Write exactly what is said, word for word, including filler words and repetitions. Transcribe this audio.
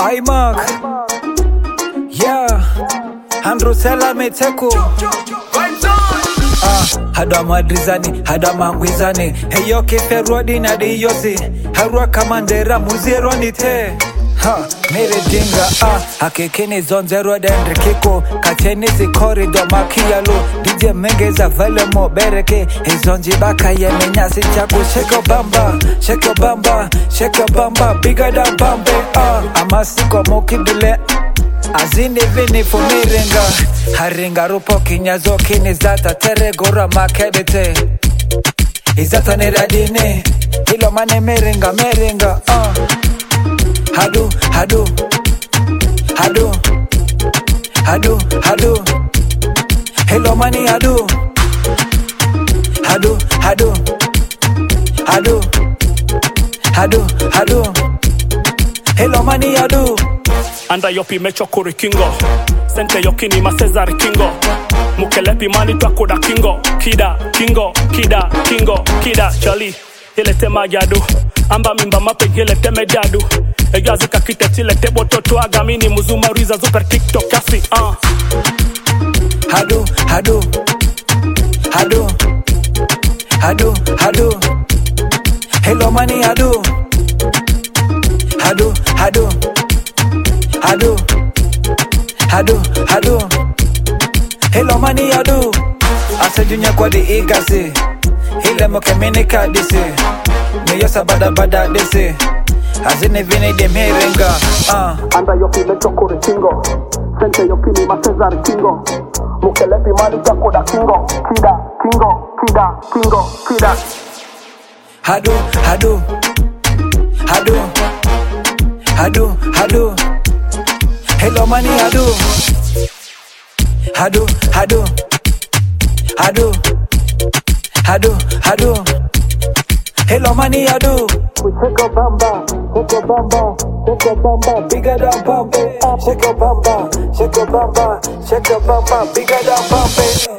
iMark, yeah, Androsela Meteko. Ah, hada madrizani, hada mangwizani. Hey yo kefe rodi na di yosi. Harua kamandera muzero nite. Ha, mere dinga ah, hakekeni zonzero dendre kiko. Kateni zi corridor makiyalo. D J mengeza vele mo bereke. Hey zonji baka ye menyasi chaku. Shake your bamba, shake your bamba, shake your bamba. Bigger than bambe ah, amasiko mokibile. Azini vini fumiringa Haringa rupo kinyazo kini zata tere gora makedete Izata ni radini Hilo mani miringa miringa uh. Hadu, hadu Hadu Hadu, hadu Hilo mani hadu Hadu, hadu Hadu Hadu, hadu Hilo mani hadu Anda yopi mecho kuri kingo Sente yokini ma Cesar kingo Mukelepi mani twako da kingo Kida, kingo, kida, kingo, kida Chali, ile tema yadu Amba mimba mape gile teme dadu Egazi kakite chile tebo toto agamini Muzuma riza super tiktok kasi uh. Hadu, hadu Hadu Hadu, hadu Hello money hadu Hadu, hadu Hadu, hadu, hadu Hello money hadu Asa junya kwa di igasi Hile moke minika disi Miyosa bada bada disi Azini vini di miringa uh. Anda yoki lecho kuri kingo Sente yoki ni ma Cesar kingo Mukelepi mali jako da kingo Kida, kingo, kida, kingo, kida Hadu, hadu Hadu Hadu, hadu Hello money hadu Hadu, hadu Hadu Hadu, hadu Hello money hadu Shake your bamba, shake your bamba, shake your bamba Bigger than Bombay. Shake your bamba, shake your bamba, shake your bamba Bigger than Bombay.